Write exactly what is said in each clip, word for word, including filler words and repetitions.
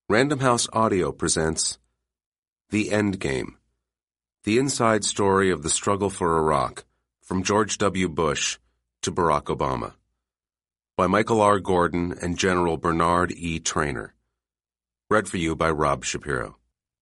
Random House Audio presents The Endgame, the inside story of the struggle for Iraq, from George W. Bush to Barack Obama, by Michael R. Gordon and General Bernard E. Traynor. Read for you by Rob Shapiro.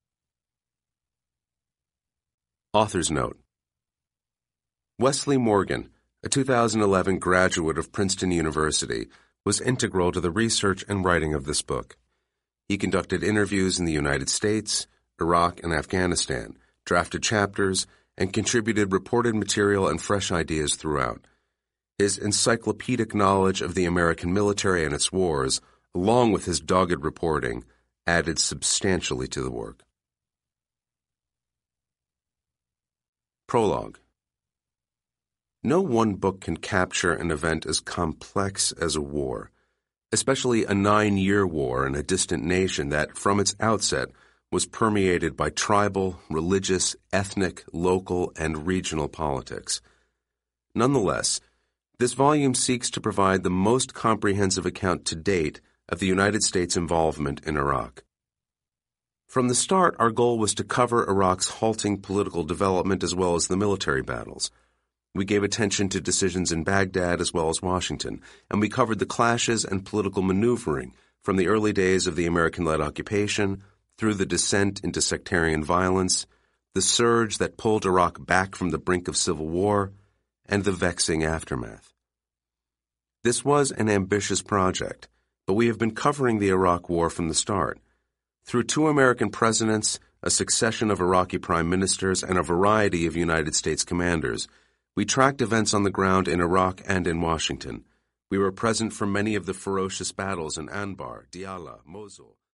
Author's Note. Wesley Morgan, a two thousand eleven graduate of Princeton University, was integral to the research and writing of this book. He conducted interviews in the United States, Iraq, and Afghanistan, drafted chapters, and contributed reported material and fresh ideas throughout. His encyclopedic knowledge of the American military and its wars, along with his dogged reporting, added substantially to the work. Prologue. No one book can capture an event as complex as a war, especially a nine-year war in a distant nation that, from its outset, was permeated by tribal, religious, ethnic, local, and regional politics. Nonetheless, this volume seeks to provide the most comprehensive account to date of the United States' involvement in Iraq. From the start, our goal was to cover Iraq's halting political development as well as the military battles. We gave attention to decisions in Baghdad as well as Washington, and we covered the clashes and political maneuvering from the early days of the American-led occupation through the descent into sectarian violence, the surge that pulled Iraq back from the brink of civil war, and the vexing aftermath. This was an ambitious project, but we have been covering the Iraq War from the start. Through two American presidents, a succession of Iraqi prime ministers, and a variety of United States commanders, we tracked events on the ground in Iraq and in Washington. We were present for many of the ferocious battles in Anbar, Diyala, Mosul,